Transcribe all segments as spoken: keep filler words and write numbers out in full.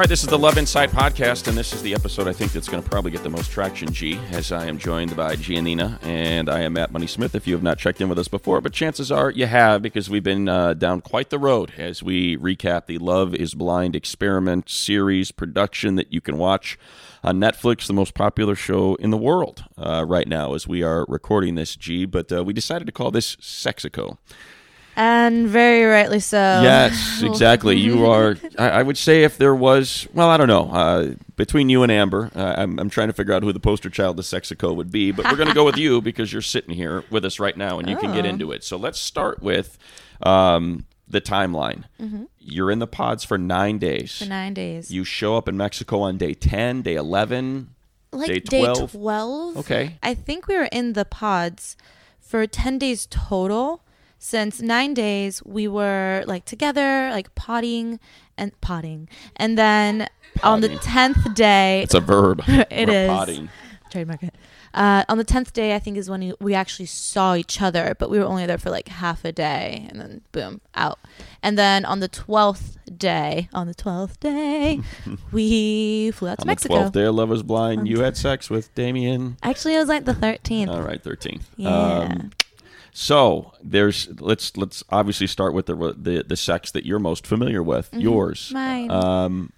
All right, this is the Love Insight Podcast, and this is the episode I think that's going to probably get the most traction, G, as I am joined by Giannina, and I am Matt Money Smith, if you have not checked in with us before, but chances are you have, because we've been uh, down quite the road as we recap the Love is Blind experiment series production that you can watch on Netflix, the most popular show in the world uh, right now as we are recording this, G, but uh, we decided to call this Sexico. And very rightly so. Yes, exactly. You are, I, I would say if there was, well, I don't know, uh, between you and Amber, uh, I'm, I'm trying to figure out who the poster child of Sexico would be, but we're going to go with you because you're sitting here with us right now and you oh. can get into it. So let's start with um, the timeline. Mm-hmm. You're in the pods for nine days. For nine days. You show up in Mexico on day ten, day eleven, like day twelve. Day twelve? Okay. I think we were in the pods for ten days total. Since nine days, we were like together, like potting and potting. And then potting. On the tenth day. It's a verb. It we're is. Potting. Trademark it. Uh, on the tenth day, I think is when we actually saw each other, but we were only there for like half a day and then boom, out. And then on the twelfth day, on the twelfth day, we flew out to on Mexico. On the twelfth day of Love is Blind, you had sex with Damien. Actually, it was like the thirteenth. All right, thirteenth. Yeah. Um, So there's let's let's obviously start with the the, the sex that you're most familiar with, mm-hmm. yours. Mine. Um,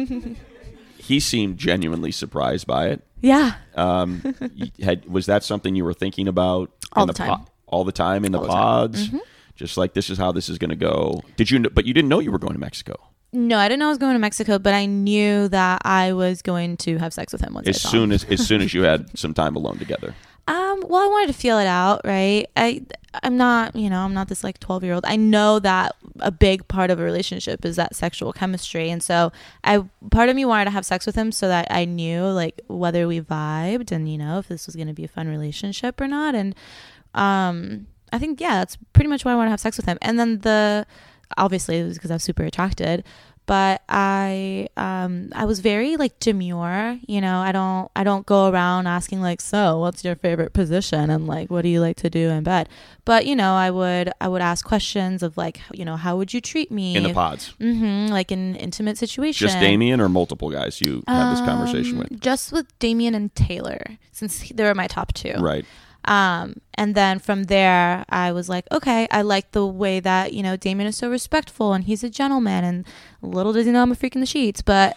he seemed genuinely surprised by it. Yeah. Um, had was that something you were thinking about all in the, the time? Po- all the time in all the, the pods? Mm-hmm. Just like this is how this is going to go. Did you? But you didn't know you were going to Mexico. No, I didn't know I was going to Mexico, but I knew that I was going to have sex with him once. As I saw soon him. as as soon as you had some time alone together. Um, well, I wanted to feel it out, right? I, I'm not, you know, I'm not this like twelve year old. I know that a big part of a relationship is that sexual chemistry. And so I, part of me wanted to have sex with him so that I knew like whether we vibed and, you know, if this was going to be a fun relationship or not. And, um, I think, yeah, that's pretty much why I want to have sex with him. And then the, obviously it was because I was super attracted. But I um I was very like demure, you know, I don't I don't go around asking like, so what's your favorite position and like what do you like to do in bed? But you know, I would I would ask questions of like, you know, how would you treat me in the pods? Mm-hmm, like in intimate situation. Just Damien or multiple guys you had this conversation um, with? Just with Damien and Taylor, since they were my top two. Right. Um, and then from there, I was like, okay, I like the way that, you know, Damien is so respectful and he's a gentleman and little does he know I'm a freak in the sheets, but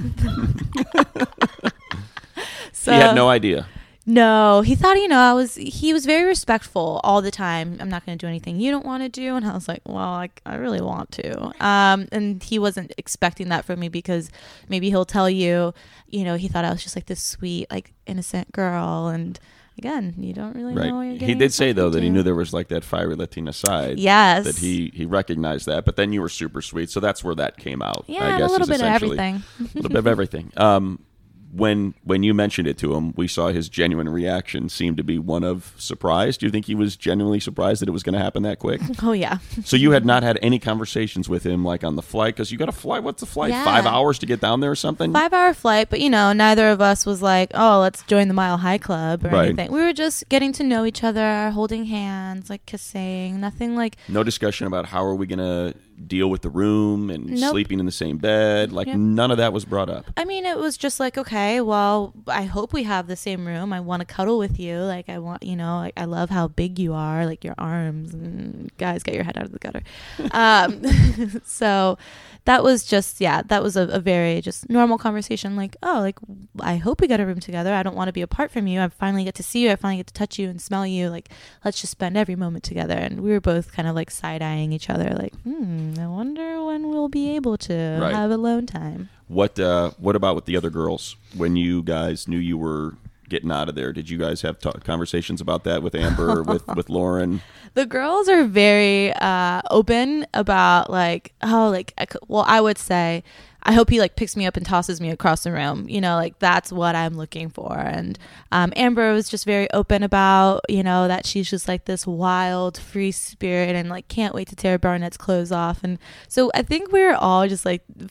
so, he had no idea. No, he thought, you know, I was, he was very respectful all the time. I'm not going to do anything you don't want to do. And I was like, well, I, I really want to. Um, and he wasn't expecting that from me because maybe he'll tell you, you know, he thought I was just like this sweet, like innocent girl. And again, you don't really right. know what you're getting. He did say, though, into. that he knew there was like that fiery Latina side. Yes. That he, he recognized that. But then you were super sweet. So that's where that came out. Yeah, I guess, a little bit of everything. A little bit of everything. Um, when when you mentioned it to him, we saw his genuine reaction seemed to be one of surprise. Do you think he was genuinely surprised that it was going to happen that quick? Oh, yeah. So you had not had any conversations with him like on the flight? Because you got to fly, what's the flight? Yeah. Five hours to get down there or something? Five hour flight, but you know, neither of us was like, oh, let's join the Mile High Club or right. anything. We were just getting to know each other, holding hands, like kissing, nothing like... No discussion about how are we going to deal with the room and nope. sleeping in the same bed. Like yep. none of that was brought up. I mean, it was just like, okay, well, I hope we have the same room. I want to cuddle with you. Like I want, you know, like, I love how big you are, like your arms, and guys, get your head out of the gutter. Um, so that was just, yeah, that was a, a very just normal conversation. Like, oh, like I hope we got a room together. I don't want to be apart from you. I finally get to see you. I finally get to touch you and smell you. Like, let's just spend every moment together. And we were both kind of like side-eyeing each other like, hmm, I wonder when we'll be able to right. have alone time. What uh, what about with the other girls? When you guys knew you were getting out of there, did you guys have t- conversations about that with Amber, with, with Lauren? The girls are very uh, open about like, oh, like, I could, well, I would say, I hope he like picks me up and tosses me across the room. You know, like that's what I'm looking for. And um, Amber was just very open about, you know, that she's just like this wild, free spirit and like can't wait to tear Barnett's clothes off. And so I think we we're all just like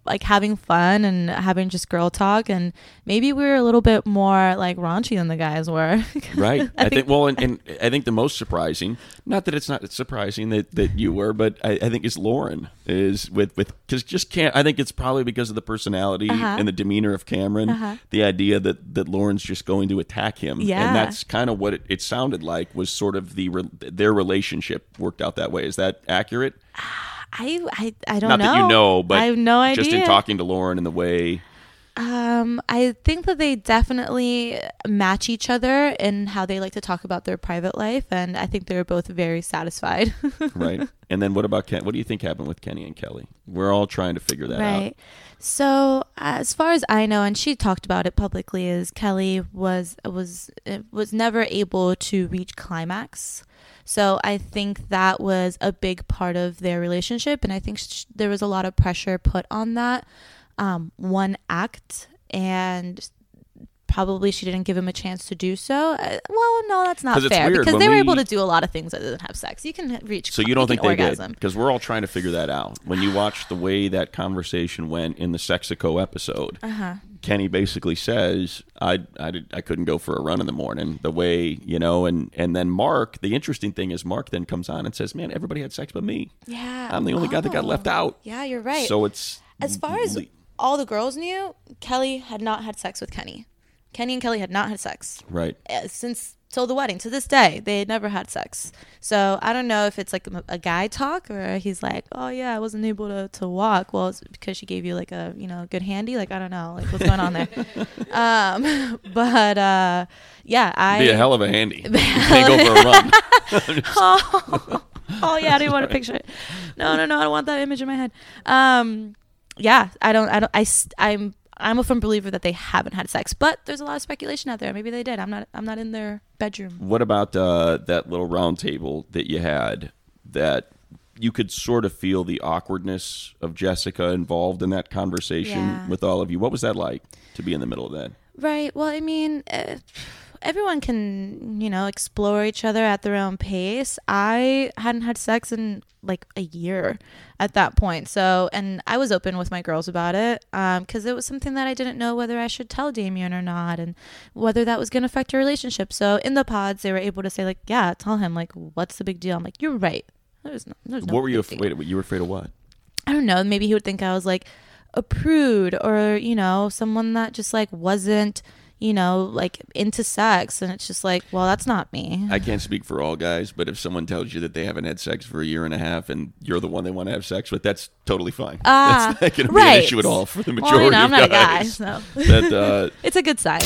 like having fun and having just girl talk, and maybe we were a little bit more like raunchy than the guys were. Right. I, I think, think well, and, and I think the most surprising, not that it's not surprising that, that you were, but I, I think is Lauren is with, with, cause just can't, I think it's probably because of the personality Uh-huh. and the demeanor of Cameron, Uh-huh. the idea that, that Lauren's just going to attack him. Yeah. And that's kind of what it, it sounded like was sort of the, re- their relationship worked out that way. Is that accurate? I, I, I don't Not know. that you know, but I have no idea. just in talking to Lauren and the way. Um, I think that they definitely match each other in how they like to talk about their private life, and I think they're both very satisfied. Right. And then what about Ken? What do you think happened with Kenny and Kelly? We're all trying to figure that out. Right. So as far as I know, and she talked about it publicly, is Kelly was was was never able to reach climax. So I think that was a big part of their relationship, and I think sh- there was a lot of pressure put on that um, one act, and probably she didn't give him a chance to do so. Uh, well, no, that's not 'Cause it's fair weird because when they were we- able to do a lot of things other than have sex. You can reach. So you don't think they orgasm. did? Because we're all trying to figure that out. When you watch the way that conversation went in the Sexico episode, Uh-huh. Kenny basically says, I, I, did, I couldn't go for a run in the morning, the way, you know, and, and then Mark, the interesting thing is Mark then comes on and says, man, everybody had sex but me. Yeah, I'm the only guy that got Oh. left out. Yeah, you're right. So it's... As far as all the girls knew, Kelly had not had sex with Kenny. Kenny and Kelly had not had sex. Right. Uh, Since till the wedding, to this day, they had never had sex. So I don't know if it's like a, a guy talk or he's like, oh yeah, I wasn't able to, to walk. Well, it's because she gave you like a, you know, good handy. Like, I don't know, like what's going on there. um, but uh, yeah, I. Be a hell of a handy. You can't go for a run. oh, oh yeah, I didn't want to picture it. No, no, no, I don't want that image in my head. Um, yeah, I don't, I don't, I, st- I'm, I'm a firm believer that they haven't had sex, but there's a lot of speculation out there. Maybe they did. I'm not, I'm not in their bedroom. What about uh, that little round table that you had that you could sort of feel the awkwardness of Jessica involved in that conversation Yeah. with all of you? What was that like to be in the middle of that? Right. Well, I mean, uh, everyone can, you know, explore each other at their own pace. I hadn't had sex in like a year at that point. So, and I was open with my girls about it um, because it was something that I didn't know whether I should tell Damien or not and whether that was going to affect our relationship. So in the pods, they were able to say like, yeah, tell him like, what's the big deal? I'm like, you're right. There's no, there's no What were you big deal. afraid of? You were afraid of what? I don't know. Maybe he would think I was like a prude or, you know, someone that just like wasn't, you know, like into sex. And it's just like, well, that's not me. I can't speak for all guys, but if someone tells you that they haven't had sex for a year and a half and you're the one they want to have sex with, that's totally fine. Ah, that's not going to right. be an issue at all for the majority Well, you know, I'm of not a guy, guys. so That, uh, it's a good sign.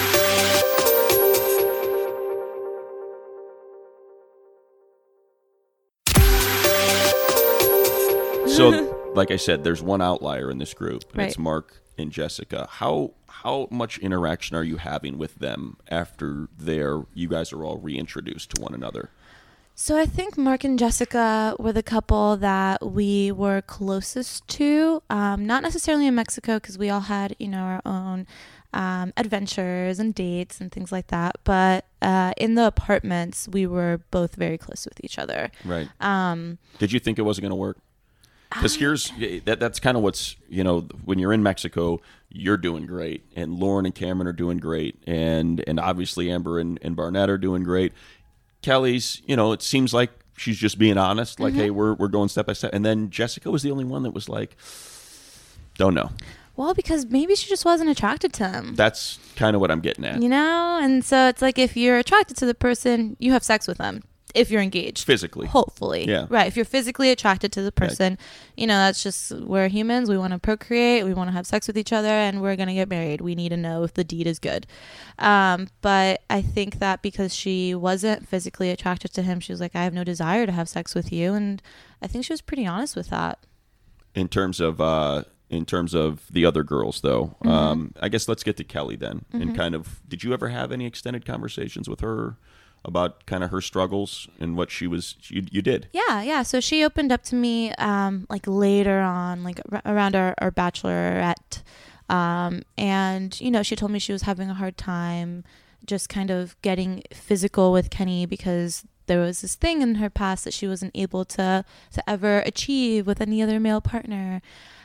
So, like I said, there's one outlier in this group, and it's Right. Mark and Jessica. How how much interaction are you having with them after they're you guys are all reintroduced to one another? So I think Mark and Jessica were the couple that we were closest to. Um, not necessarily in Mexico because we all had, you know, our own um, adventures and dates and things like that. But uh, in the apartments, we were both very close with each other. Right. Um, Did you think it wasn't going to work? Because here's that that's kind of what's, you know, when you're in Mexico, you're doing great, and Lauren and Cameron are doing great, and and obviously Amber and, and Barnett are doing great. Kelly's, you know, it seems like she's just being honest, like, Mm-hmm. hey, we're we're going step by step. And then Jessica was the only one that was like, don't know. well, because maybe she just wasn't attracted to him. That's kind of what I'm getting at. You know? And so it's like if you're attracted to the person, you have sex with them. If you're engaged. Physically. Hopefully. Yeah. Right. If you're physically attracted to the person, you know, that's just, we're humans. We want to procreate. We want to have sex with each other, and we're going to get married. We need to know if the deed is good. Um, but I think that because she wasn't physically attracted to him, she was like, I have no desire to have sex with you. And I think she was pretty honest with that. In terms of uh, in terms of the other girls, though, Mm-hmm. um, I guess let's get to Kelly then. And kind of, did you ever have any extended conversations with her about kind of her struggles and what she was? You, you did. Yeah, yeah. So she opened up to me um, like later on, like ar- around our, our bachelorette. Um, and, you know, she told me she was having a hard time just kind of getting physical with Kenny because there was this thing in her past that she wasn't able to, to ever achieve with any other male partner.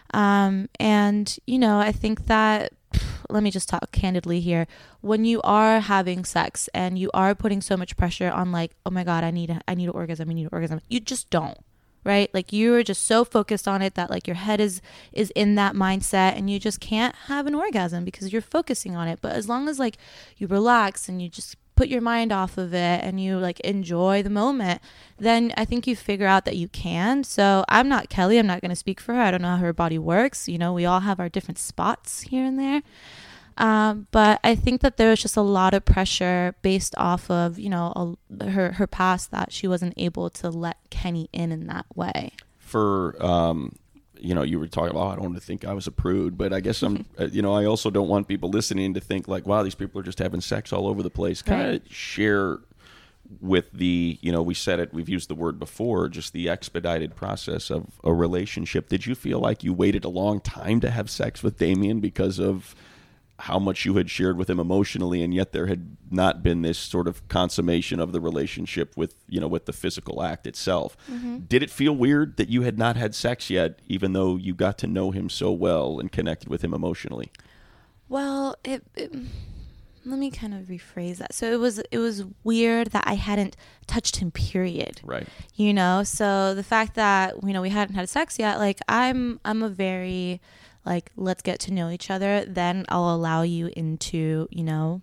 Um, and, you know, I think that, let me just talk candidly here. When you are having sex and you are putting so much pressure on like, oh my God, I need, a, I need an orgasm, I need an orgasm. You just don't, right? Like you're just so focused on it that like your head is, is in that mindset and you just can't have an orgasm because you're focusing on it. But as long as like you relax and you just put your mind off of it and you like enjoy the moment, then I think you figure out that you can. So I'm not Kelly. I'm not going to speak for her. I don't know how her body works. You know, we all have our different spots here and there. Um, but I think that there was just a lot of pressure based off of, you know, a, her, her past that she wasn't able to let Kenny in in that way. For, um, you know, you were talking about, oh, I don't want to think I was a prude, but I guess I'm, you know, I also don't want people listening to think like, wow, these people are just having sex all over the place. Kind of right. Share with the, you know, we said it, we've used the word before, just the expedited process of a relationship. Did you feel like you waited a long time to have sex with Damien because of how much you had shared with him emotionally, and yet there had not been this sort of consummation of the relationship with, you know, with the physical act itself? Mm-hmm. Did it feel weird that you had not had sex yet, even though you got to know him so well and connected with him emotionally? Well, it, it let me kind of rephrase that. So it was it was weird that I hadn't touched him, period. Right. You know, so the fact that, you know, we hadn't had sex yet, like I'm I'm a very like, let's get to know each other, then I'll allow you into, you know,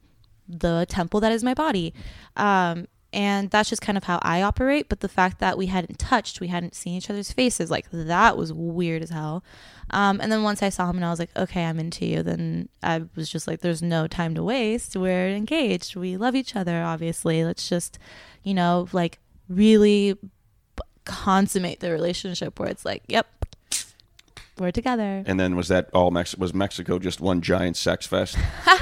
the temple that is my body. Um, and that's just kind of how I operate. But the fact that we hadn't touched, we hadn't seen each other's faces, like that was weird as hell. Um, and then once I saw him and I was like, okay, I'm into you, then I was just like, there's no time to waste. We're engaged. We love each other, obviously. Let's just, you know, like really consummate the relationship where it's like, yep, we're together. And then was that all Mex- was Mexico just one giant sex fest?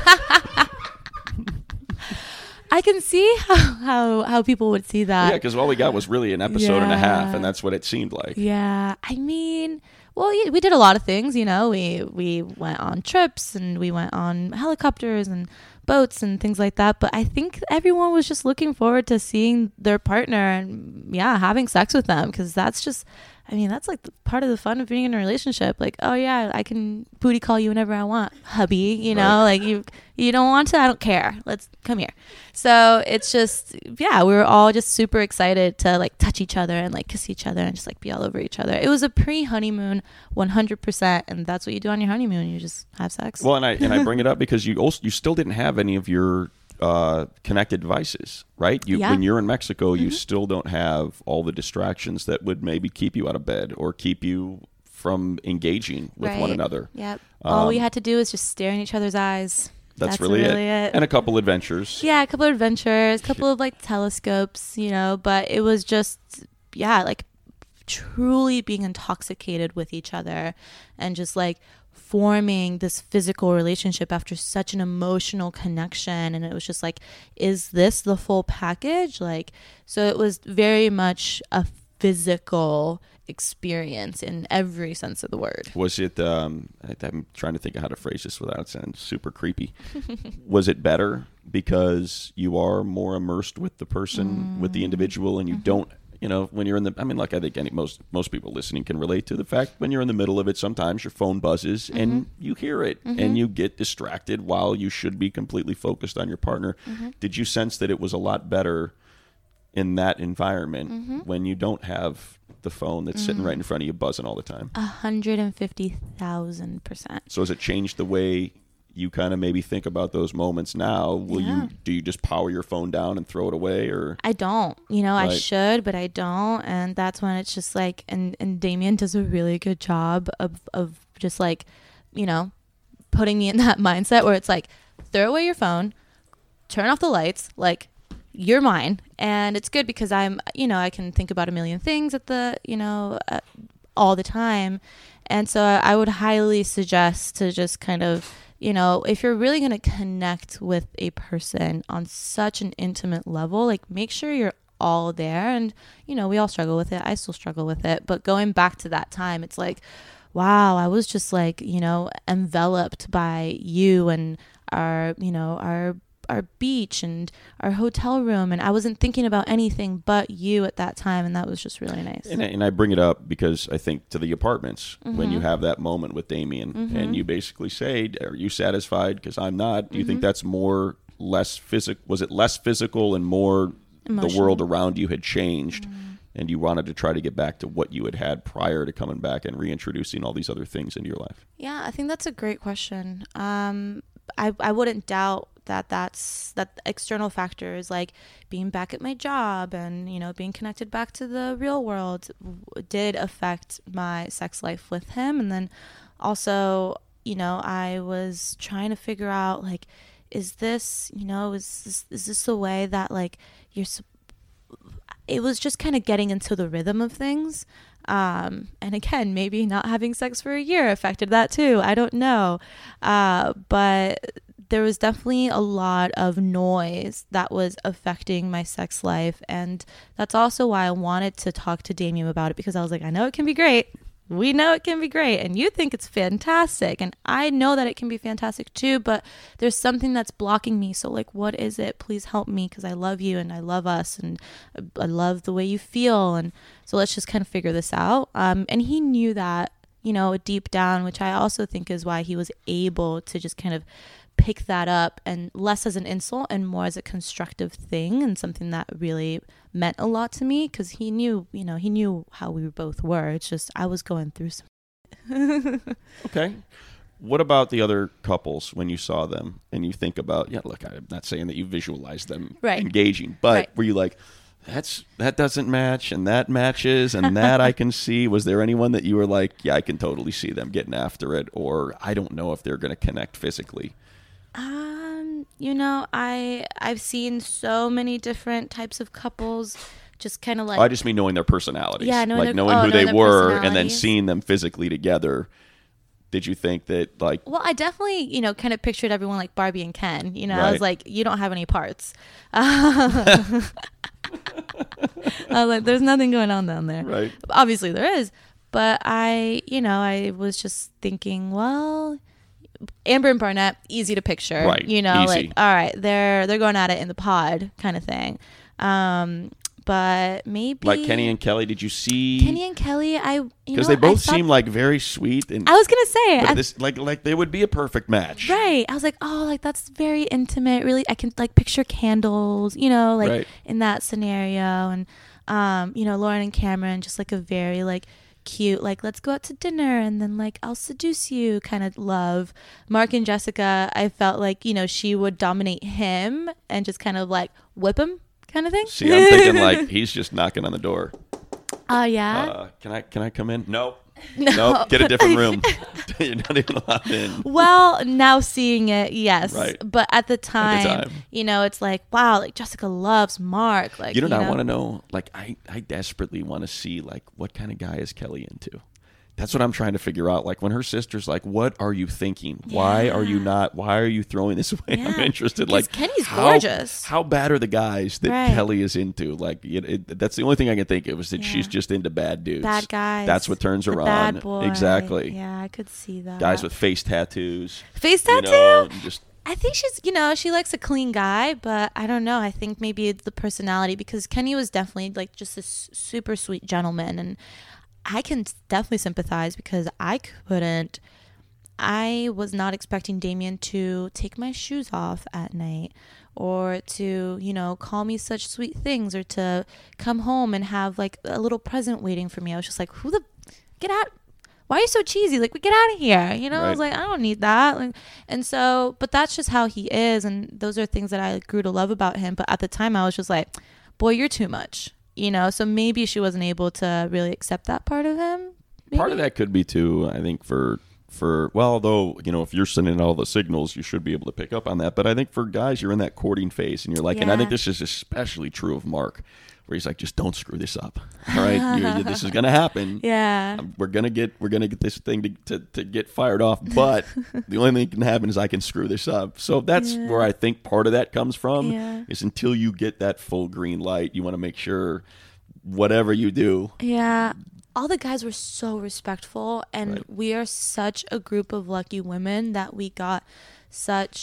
I can see how, how, how people would see that. Yeah, because all we got was really an episode yeah. and a half, and that's what it seemed like. Yeah, I mean, well, yeah, we did a lot of things, you know. We we went on trips, and we went on helicopters and boats and things like that. But I think everyone was just looking forward to seeing their partner and, yeah, having sex with them, because that's just... I mean, that's like the part of the fun of being in a relationship. Like, oh yeah, I can booty call you whenever I want, hubby. You know, right. like you, you don't want to, I don't care. Let's come here. So it's just, yeah, we were all just super excited to like touch each other and like kiss each other and just like be all over each other. It was a pre-honeymoon, one hundred percent, and that's what you do on your honeymoon. You just have sex. Well, and I and I bring it up because you also you still didn't have any of your Uh, connected devices, right? You, yeah. When you're in Mexico, you mm-hmm. still don't have all the distractions that would maybe keep you out of bed or keep you from engaging with right. one another. Yep. Um, all we had to do is just stare in each other's eyes. That's, that's really, really it. it. And a couple adventures. Yeah, a couple of adventures, a couple of like telescopes, you know, but it was just, yeah, like truly being intoxicated with each other and just like forming this physical relationship after such an emotional connection. And it was just like, is this the full package? Like, so it was very much a physical experience in every sense of the word. Was it, um, I'm trying to think of how to phrase this without sounding super creepy. Was it better because you are more immersed with the person, mm. with the individual, and you mm-hmm. don't, you know, when you're in the, I mean, like I think any, most most people listening can relate to the fact when you're in the middle of it, sometimes your phone buzzes mm-hmm. and you hear it mm-hmm. and you get distracted while you should be completely focused on your partner. Mm-hmm. Did you sense that it was a lot better in that environment mm-hmm. when you don't have the phone that's mm-hmm. sitting right in front of you buzzing all the time? A hundred and fifty thousand percent. So has it changed the way you kind of maybe think about those moments now? Will yeah. you do you just power your phone down and throw it away? Or I don't, you know, right. I should, but I don't. And that's when it's just like, and, and Damien does a really good job of, of just like, you know, putting me in that mindset where it's like, throw away your phone, turn off the lights, like you're mine. And it's good because I'm, you know, I can think about a million things at the, you know, uh, all the time. And so I would highly suggest to just kind of, you know, if you're really going to connect with a person on such an intimate level, like make sure you're all there. And, you know, we all struggle with it. I still struggle with it. But going back to that time, it's like, wow, I was just like, you know, enveloped by you and our, you know, our our beach and our hotel room, and I wasn't thinking about anything but you at that time, and that was just really nice. And I, and I bring it up because I think to the apartments, mm-hmm. when you have that moment with Damien, mm-hmm. and you basically say, are you satisfied? Because I'm not. Do you mm-hmm. think that's more, less physical? Was it less physical and more emotional? The world around you had changed, mm-hmm. and you wanted to try to get back to what you had had prior to coming back and reintroducing all these other things into your life? Yeah, I think that's a great question. Um, I, I wouldn't doubt that that's that external factors like being back at my job and, you know, being connected back to the real world did affect my sex life with him. And then also, you know, I was trying to figure out, like, is this, you know, is this, is this the way that, like, you're, it was just kind of getting into the rhythm of things. Um, and again, maybe not having sex for a year affected that too. I don't know. Uh, but there was definitely a lot of noise that was affecting my sex life. And that's also why I wanted to talk to Damien about it, because I was like, I know it can be great. We know it can be great, and you think it's fantastic, and I know that it can be fantastic too, but there's something that's blocking me. So, like, what is it? Please help me, because I love you and I love us and I love the way you feel, and so let's just kind of figure this out. Um, and he knew that, you know, deep down, which I also think is why he was able to just kind of pick that up, and less as an insult and more as a constructive thing and something that really meant a lot to me, because he knew, you know, he knew how we both were. It's just I was going through some. Okay. What about the other couples when you saw them and you think about, yeah, look, I'm not saying that you visualized them right. engaging, but right. were you like, that's that doesn't match and that matches and that I can see? Was there anyone that you were like, yeah, I can totally see them getting after it, or I don't know if they're going to connect physically? Um, you know, I I've seen so many different types of couples, just kind of like. Oh, I just mean knowing their personalities. Yeah, knowing like their, knowing oh, who knowing they their were, and then seeing them physically together. Did you think that, like? Well, I definitely, you know, kind of pictured everyone like Barbie and Ken. You know, right. I was like, you don't have any parts. I was like, there's nothing going on down there. Right. Obviously, there is, but I, you know, I was just thinking, well. Amber and Barnett, easy to picture, right? You know, easy. Like, all right, they're they're going at it in the pod, kind of thing. Um, but maybe like Kenny and Kelly. Did you see Kenny and Kelly? I because they both seem like very sweet. And I was gonna say, but I, this like like they would be a perfect match, right? I was like, oh, like that's very intimate. Really, I can like picture candles, you know, like right. in that scenario, and um, you know, Lauren and Cameron, just like a very like. Cute, like let's go out to dinner and then like I'll seduce you kind of love. Mark and Jessica, I felt like, you know, she would dominate him and just kind of like whip him kind of thing. See, I'm thinking like he's just knocking on the door. Oh uh, yeah. Uh, can I can I come in? Nope. No. Nope. Get a different room. You're not even allowed in. Well, now seeing it, yes. Right. But at the time, At the time. you know, it's like, wow, like Jessica loves Mark. Like, you know, you I know? want to know, like, I, I desperately want to see, like, what kind of guy is Kelly into? That's what I'm trying to figure out. Like, when her sister's like, what are you thinking? Yeah. Why are you not, why are you throwing this away? Yeah. I'm interested. Because Like, Kenny's how, gorgeous. How bad are the guys that right. Kelly is into? Like, it, it, that's the only thing I can think of is that yeah. she's just into bad dudes. Bad guys. That's what turns her the on. Bad boy. Exactly. Yeah, I could see that. Guys with face tattoos. Face tattoo? You know, just. I think she's, you know, she likes a clean guy, but I don't know. I think maybe it's the personality, because Kenny was definitely like just a super sweet gentleman, and I can definitely sympathize because I couldn't. I was not expecting Damien to take my shoes off at night, or to, you know, call me such sweet things, or to come home and have like a little present waiting for me. I was just like, who the, get out. Why are you so cheesy? Like, we get out of here. You know, right. I was like, I don't need that. Like, and so, but that's just how he is. And those are things that I grew to love about him. But at the time I was just like, boy, you're too much, you know? So maybe she wasn't able to really accept that part of him. Maybe? Part of that could be too, I think for, for, well, though, you know, if you're sending all the signals, you should be able to pick up on that. But I think for guys, you're in that courting phase and you're like, yeah. and I think this is especially true of Mark, where he's like, just don't screw this up. All right. You're, this is going to happen. Yeah. We're going to get, we're going to get this thing to, to, to get fired off. But the only thing that can happen is I can screw this up. So that's yeah. where I think part of that comes from yeah. is until you get that full green light, you want to make sure whatever you do. Yeah. All the guys were so respectful, and right. we are such a group of lucky women that we got such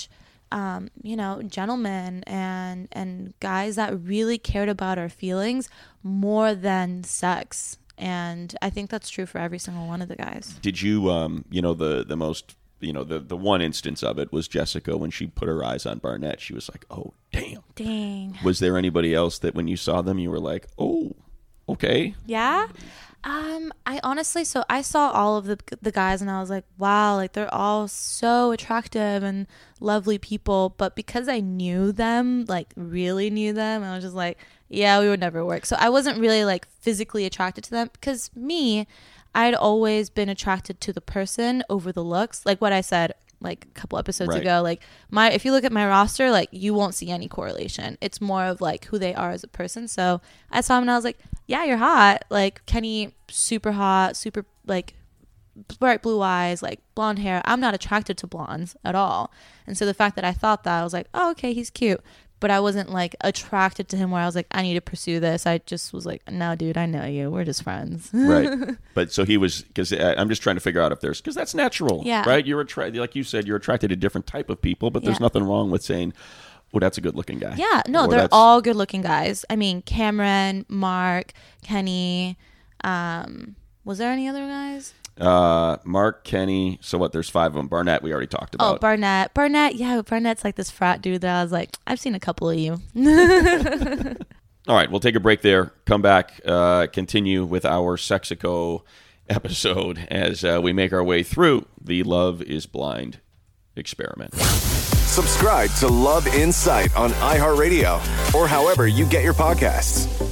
um, you know, gentlemen and and guys that really cared about our feelings more than sex. And I think that's true for every single one of the guys. Did you, um, you know, the the most, you know, the, the one instance of it was Jessica when she put her eyes on Barnett. She was like, oh, damn. Dang. Was there anybody else that when you saw them, you were like, oh, okay? Yeah. Um, I honestly, so I saw all of the the guys and I was like, wow, like they're all so attractive and lovely people. But because I knew them, like really knew them, I was just like, yeah, we would never work. So I wasn't really like physically attracted to them because me, I'd always been attracted to the person over the looks. Like what I said like a couple episodes right. ago, like my, if you look at my roster, like you won't see any correlation. It's more of like who they are as a person. So I saw him and I was like, yeah, you're hot. Like Kenny, super hot, super like bright blue eyes, like blonde hair. I'm not attracted to blondes at all. And so the fact that I thought that, I was like, oh, okay, he's cute. But I wasn't like attracted to him where I was like, I need to pursue this. I just was like, no, dude, I know you. We're just friends. Right. But so he was, because I'm just trying to figure out if there's, because that's natural. Yeah. Right. You're attracted, like you said, you're attracted to different type of people, but there's Yeah. nothing wrong with saying, oh, that's a good looking guy. Yeah. No, Or they're that's- all good looking guys. I mean, Cameron, Mark, Kenny. Um, was there any other guys? Uh, Mark, Kenny. So what? There's five of them. Barnett, we already talked about. Oh, Barnett. Barnett. Yeah. Barnett's like this frat dude that I was like, I've seen a couple of you. All right, we'll take a break there. Come back, uh, continue with our Sexico episode as uh, we make our way through the Love is Blind experiment. Subscribe to Love Insight on iHeartRadio or however you get your podcasts.